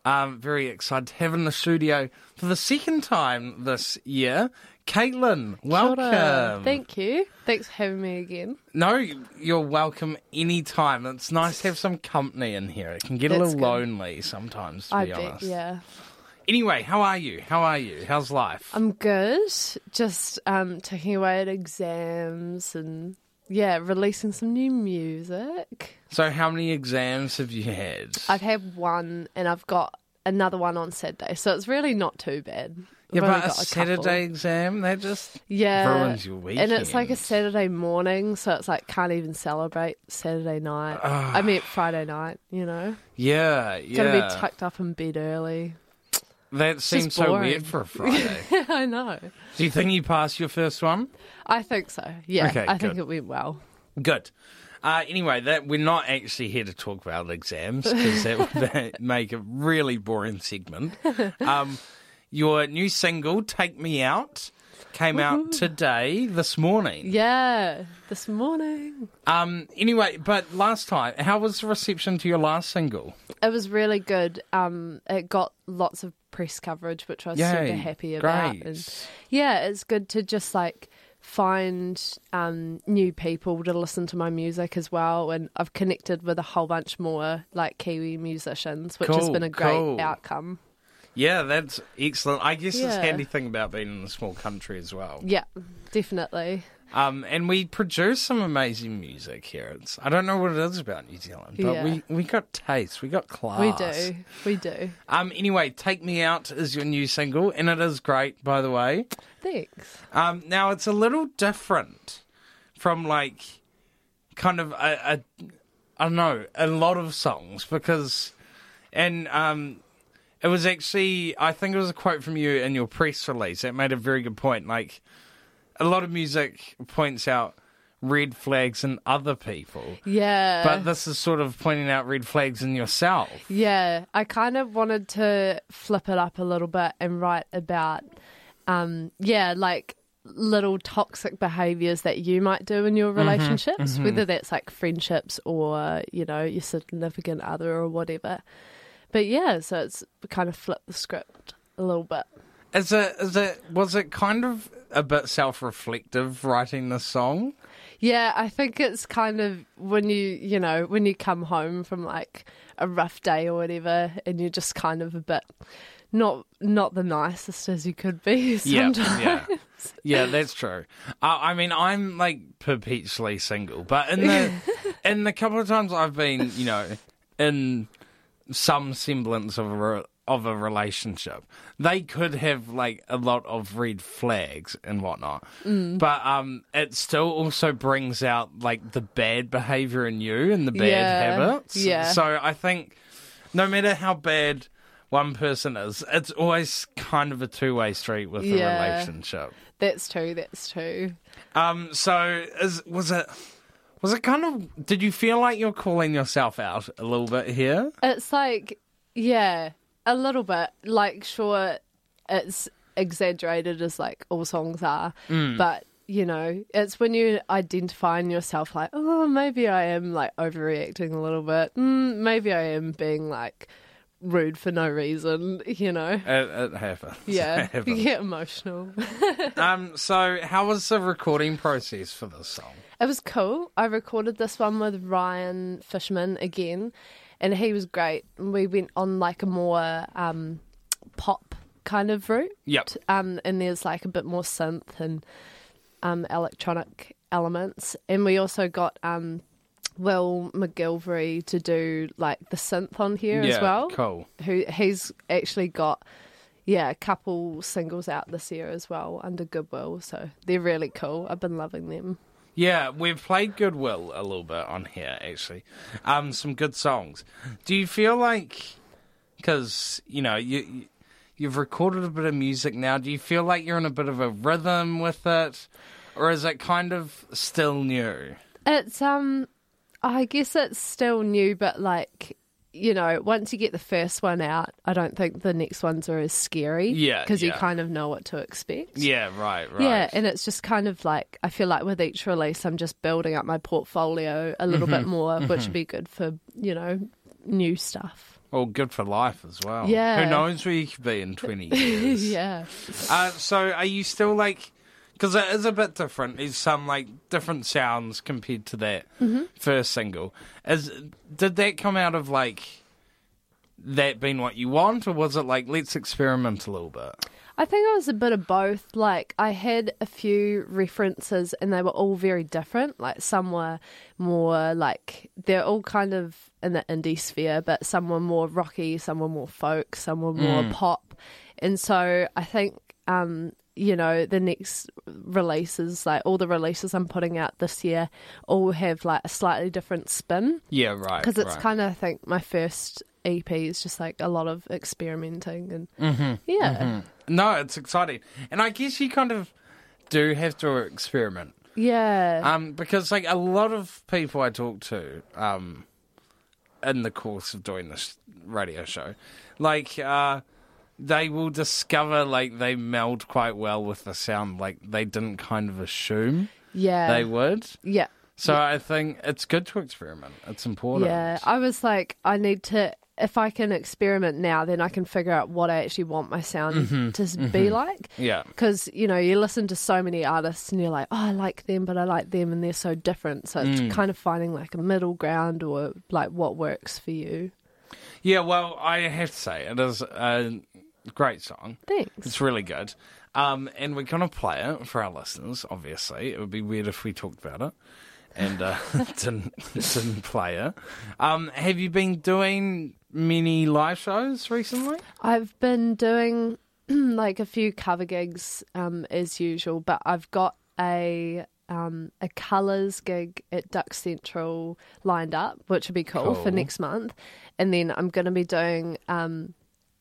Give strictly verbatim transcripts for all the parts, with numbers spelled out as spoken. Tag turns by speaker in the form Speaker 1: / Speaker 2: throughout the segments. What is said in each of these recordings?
Speaker 1: Um, very excited to have in the studio for the second time this year. Caitlin, welcome.
Speaker 2: Kia ora. Thank you. Thanks for having me again.
Speaker 1: No, you're welcome anytime. It's nice to have some company in here. It can get
Speaker 2: That's
Speaker 1: a little
Speaker 2: good.
Speaker 1: lonely sometimes, to
Speaker 2: I
Speaker 1: be
Speaker 2: bet,
Speaker 1: honest.
Speaker 2: yeah.
Speaker 1: Anyway, how are you? How are you? How's life?
Speaker 2: I'm good. Just um, taking away at exams and, yeah, releasing some new music.
Speaker 1: So how many exams have you had?
Speaker 2: I've had one and I've got another one on Saturday, so it's really not too bad.
Speaker 1: Yeah,
Speaker 2: I've only
Speaker 1: but a
Speaker 2: got a
Speaker 1: Saturday
Speaker 2: couple.
Speaker 1: exam, that just
Speaker 2: Yeah,
Speaker 1: ruins your weekend.
Speaker 2: and it's like a Saturday morning, so it's like can't even celebrate Saturday night.
Speaker 1: Ah.
Speaker 2: I mean Friday night, you know.
Speaker 1: Yeah, yeah.
Speaker 2: Gotta be tucked up in bed early.
Speaker 1: That seems
Speaker 2: just
Speaker 1: so
Speaker 2: boring.
Speaker 1: weird for a Friday.
Speaker 2: I know.
Speaker 1: Do you think you passed your first one?
Speaker 2: I think so. Yeah,
Speaker 1: Okay,
Speaker 2: I think
Speaker 1: good.
Speaker 2: it went well.
Speaker 1: Good. Uh, anyway, that we're not actually here to talk about exams because that would make a really boring segment. Um, your new single, Take Me Out, came out today, this morning.
Speaker 2: Yeah, this morning.
Speaker 1: Um, anyway, but last time, how was the reception to your last single?
Speaker 2: It was really good. Um, it got lots of press coverage, which I was
Speaker 1: Yay,
Speaker 2: super happy about.
Speaker 1: great.
Speaker 2: And yeah, it's good to just like find um, new people to listen to my music as well. And I've connected with a whole bunch more like Kiwi musicians, which has
Speaker 1: Cool,
Speaker 2: been a great
Speaker 1: cool.
Speaker 2: outcome.
Speaker 1: Yeah, that's excellent. I guess it's
Speaker 2: Yeah.
Speaker 1: a handy thing about being in a small country as well.
Speaker 2: Yeah, definitely.
Speaker 1: Um, and we produce some amazing music here. It's, I don't know what it is about New Zealand, but
Speaker 2: Yeah.
Speaker 1: we, we got taste, we got class.
Speaker 2: We do. We do.
Speaker 1: Um, anyway, Take Me Out is your new single, and it is great, by the way.
Speaker 2: Thanks.
Speaker 1: Um, now, it's a little different from, like, kind of, a, a, I don't know, a lot of songs, because, and um, it was actually, I think it was a quote from you in your press release that made a very good point, like, a lot of music points out red flags in other people.
Speaker 2: Yeah.
Speaker 1: But this is sort of pointing out red flags in yourself.
Speaker 2: Yeah, I kind of wanted to flip it up a little bit and write about, um, yeah, like little toxic behaviours that you might do in your relationships, whether that's like friendships or, you know, your significant other or whatever. But yeah, so it's kind of flipped the script a little bit.
Speaker 1: Is it, is it, was it kind of a bit self-reflective writing this song?
Speaker 2: Yeah, I think it's kind of when you, you know, when you come home from like a rough day or whatever and you're just kind of a bit not not the nicest as you could be sometimes.
Speaker 1: Yeah, yeah. Yeah, that's true. Uh, I mean, I'm like perpetually single, but in the in the couple of times I've been, you know, in some semblance of a re- of a relationship, they could have like a lot of red flags and whatnot.
Speaker 2: Mm.
Speaker 1: But um, it still also brings out like the bad behavior in you and the bad
Speaker 2: Yeah,
Speaker 1: habits.
Speaker 2: yeah.
Speaker 1: So I think no matter how bad one person is, it's always kind of a two-way street with
Speaker 2: Yeah.
Speaker 1: a relationship.
Speaker 2: That's true, that's true.
Speaker 1: Um, so is was it was it kind of? Did you feel like you're calling yourself out a little bit here?
Speaker 2: It's like, yeah, a little bit. Like, sure, it's exaggerated as like all songs are,
Speaker 1: Mm.
Speaker 2: but you know, it's when you identify in yourself like, oh, maybe I am like overreacting a little bit. Mm, maybe I am being like rude for no reason, you know.
Speaker 1: It, it happens.
Speaker 2: Yeah,
Speaker 1: It
Speaker 2: you
Speaker 1: happens.
Speaker 2: get emotional.
Speaker 1: Um, so how was the recording process for this song?
Speaker 2: It was cool. I recorded this one with Ryan Fishman again, and he was great. We went on like a more um, pop kind of route.
Speaker 1: Yep.
Speaker 2: Um, and there's like a bit more synth and um, electronic elements. And we also got um, Will McGilvery to do like the synth on here
Speaker 1: Yeah,
Speaker 2: as well.
Speaker 1: cool.
Speaker 2: Who he's actually got, yeah, a couple singles out this year as well under Goodwill. So they're really cool. I've been loving them.
Speaker 1: Yeah, we've played Goodwill a little bit on here, actually. Um, some good songs. Do you feel like, because, you know, you, you, you've recorded a bit of music now, do you feel like you're in a bit of a rhythm with it? Or is it kind of still new?
Speaker 2: It's, um, I guess it's still new, but like, you know, once you get the first one out, I don't think the next ones are as scary.
Speaker 1: Yeah,
Speaker 2: Because you
Speaker 1: yeah.
Speaker 2: kind of know what to expect.
Speaker 1: Yeah, right, right.
Speaker 2: Yeah, and it's just kind of like, I feel like with each release, I'm just building up my portfolio a little
Speaker 1: Mm-hmm,
Speaker 2: bit more, which would be good for, you know, new stuff.
Speaker 1: Well, good for life as well.
Speaker 2: Yeah.
Speaker 1: Who knows where you could be in twenty years.
Speaker 2: yeah.
Speaker 1: Uh, so are you still like, because it is a bit different, there's some like different sounds compared to that
Speaker 2: Mm-hmm.
Speaker 1: first single. Is Did that come out of like that being what you want, or was it like, let's experiment a little bit?
Speaker 2: I think it was a bit of both. Like, I had a few references and they were all very different. Like, some were more like, they're all kind of in the indie sphere, but some were more rocky, some were more folk, some were more
Speaker 1: Mm.
Speaker 2: pop. And so I think, um, you know, the next releases, like all the releases I'm putting out this year, all have like a slightly different spin.
Speaker 1: Yeah, right.
Speaker 2: Because it's
Speaker 1: right.
Speaker 2: kind of, I think, my first E P is just like a lot of experimenting and
Speaker 1: Mm-hmm,
Speaker 2: yeah.
Speaker 1: mm-hmm. No, it's exciting. And I guess you kind of do have to experiment.
Speaker 2: Yeah.
Speaker 1: Um, because like a lot of people I talk to, um, in the course of doing this radio show, like, uh, they will discover like they meld quite well with the sound, like they didn't kind of assume
Speaker 2: yeah.
Speaker 1: they would.
Speaker 2: Yeah.
Speaker 1: So I think it's good to experiment. It's important.
Speaker 2: Yeah. I was like, I need to, if I can experiment now, then I can figure out what I actually want my sound
Speaker 1: Mm-hmm,
Speaker 2: to
Speaker 1: mm-hmm.
Speaker 2: be like.
Speaker 1: Yeah.
Speaker 2: Because, you know, you listen to so many artists and you're like, oh, I like them, but I like them and they're so different. So it's
Speaker 1: Mm.
Speaker 2: kind of finding like a middle ground or like what works for you.
Speaker 1: Yeah, well, I have to say, it is a great song.
Speaker 2: Thanks.
Speaker 1: It's really good. Um, and we're going to play it for our listeners, obviously. It would be weird if we talked about it and uh, didn't, didn't play it. Um, have you been doing many live shows recently?
Speaker 2: I've been doing like a few cover gigs um, as usual, but I've got a um, a colours gig at Duck Central lined up, which would be cool, for
Speaker 1: Cool.
Speaker 2: next month. And then I'm going to be doing um,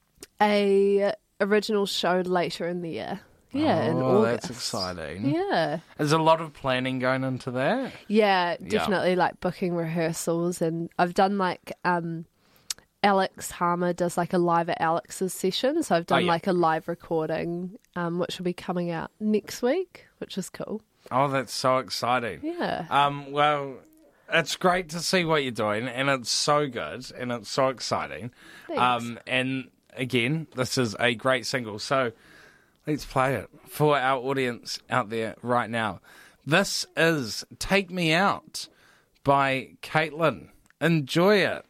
Speaker 2: a original show later in the year. Yeah, in
Speaker 1: Oh,
Speaker 2: August.
Speaker 1: that's exciting.
Speaker 2: Yeah.
Speaker 1: There's a lot of planning going into that.
Speaker 2: Yeah, definitely like booking rehearsals, and I've done like um Alex Harmer does like a live at Alex's session, so I've done
Speaker 1: Oh, yeah.
Speaker 2: like a live recording um which will be coming out next week, which is cool.
Speaker 1: Oh, that's so exciting.
Speaker 2: Yeah.
Speaker 1: Um, well, it's great to see what you're doing, and it's so good, and it's so exciting.
Speaker 2: Thanks.
Speaker 1: Um, and again, this is a great single, so let's play it for our audience out there right now. This is Take Me Out by Caitlin. Enjoy it.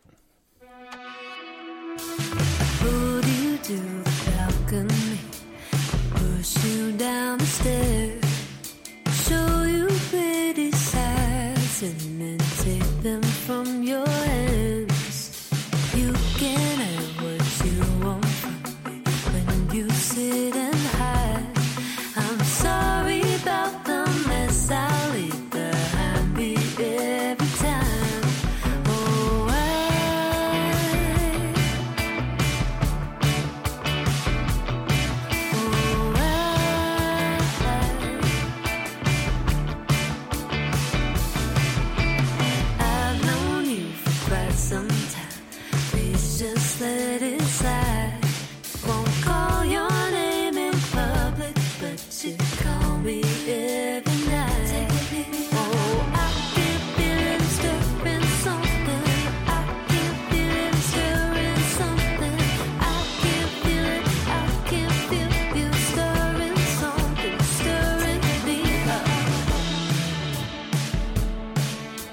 Speaker 3: Who do you do the balcony? Push you down the stairs, show you pretty sights, and then take them from your hands. You can have what you want from me when you sit and hide. I'm sorry about the mess I leave behind me every time. Oh, I, oh, I, I've known you for quite some time. Please just let it slide. Won't call your name in public, but you call me every night. Oh, I can feel it stirring something. I can feel it stirring something. I can feel it, I can feel you stirring something, stirring me up.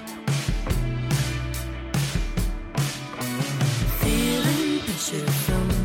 Speaker 3: Feeling pressure from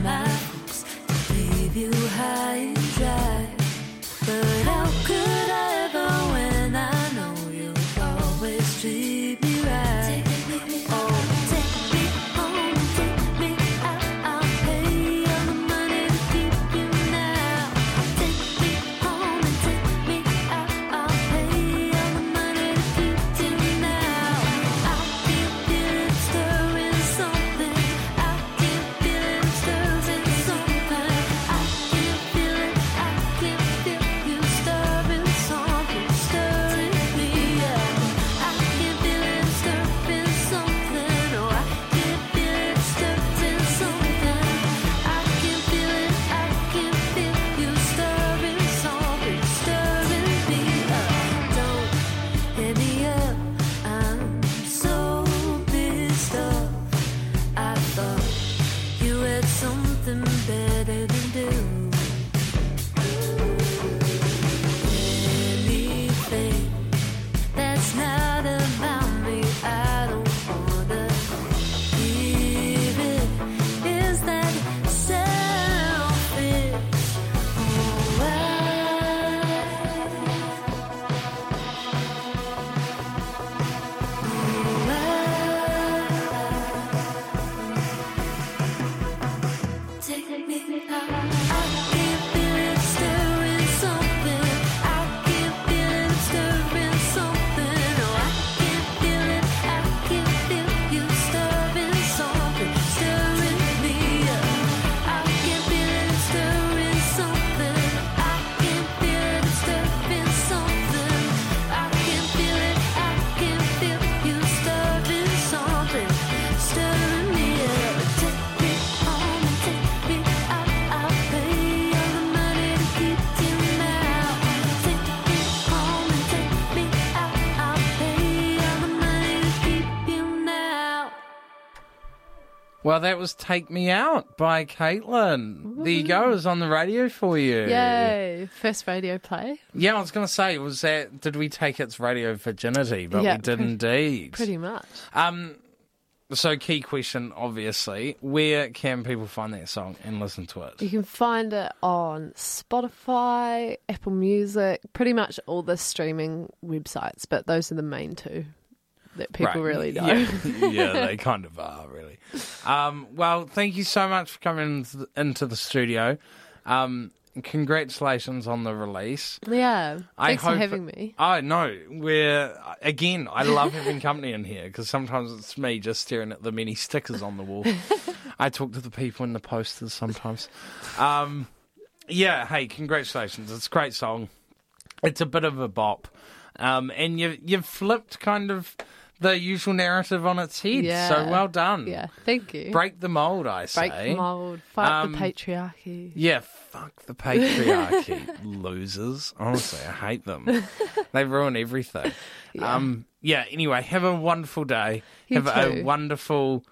Speaker 1: Well, that was Take Me Out by Caitlin. There you go. It was on the radio for you.
Speaker 2: Yay. First radio play.
Speaker 1: Yeah, I was going to say, was that, did we take its radio virginity? But
Speaker 2: Yeah,
Speaker 1: we did
Speaker 2: pre-
Speaker 1: indeed.
Speaker 2: Pretty much.
Speaker 1: Um, so key question, obviously, where can people find that song and listen to it?
Speaker 2: You can find it on Spotify, Apple Music, pretty much all the streaming websites, but those are the main two that people
Speaker 1: Right.
Speaker 2: really know.
Speaker 1: Yeah. Yeah, they kind of are, really. Um, well, thank you so much for coming into the, into the studio. Um, congratulations on the release.
Speaker 2: Yeah.
Speaker 1: I
Speaker 2: Thanks for
Speaker 1: hope-
Speaker 2: having me.
Speaker 1: Oh, no, we're, again, I love having company in here because sometimes it's me just staring at the many stickers on the wall. I talk to the people in the posters sometimes. Um, yeah, hey, congratulations. It's a great song. It's a bit of a bop. Um, and you, you've flipped kind of the usual narrative on its head.
Speaker 2: Yeah.
Speaker 1: So well done.
Speaker 2: Yeah. Thank you.
Speaker 1: Break the mold, I say.
Speaker 2: Break the mold. Fight
Speaker 1: Um,
Speaker 2: the patriarchy.
Speaker 1: Yeah, fuck the patriarchy, losers. Honestly, I hate them. They ruin everything.
Speaker 2: Yeah.
Speaker 1: Um, yeah, anyway, have a wonderful day.
Speaker 2: You
Speaker 1: have a
Speaker 2: too.
Speaker 1: wonderful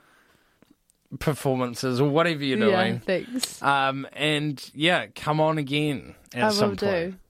Speaker 1: performances or whatever you're
Speaker 2: Yeah,
Speaker 1: doing.
Speaker 2: thanks.
Speaker 1: Um, and yeah, come on again at
Speaker 2: I
Speaker 1: some
Speaker 2: will
Speaker 1: point.
Speaker 2: do.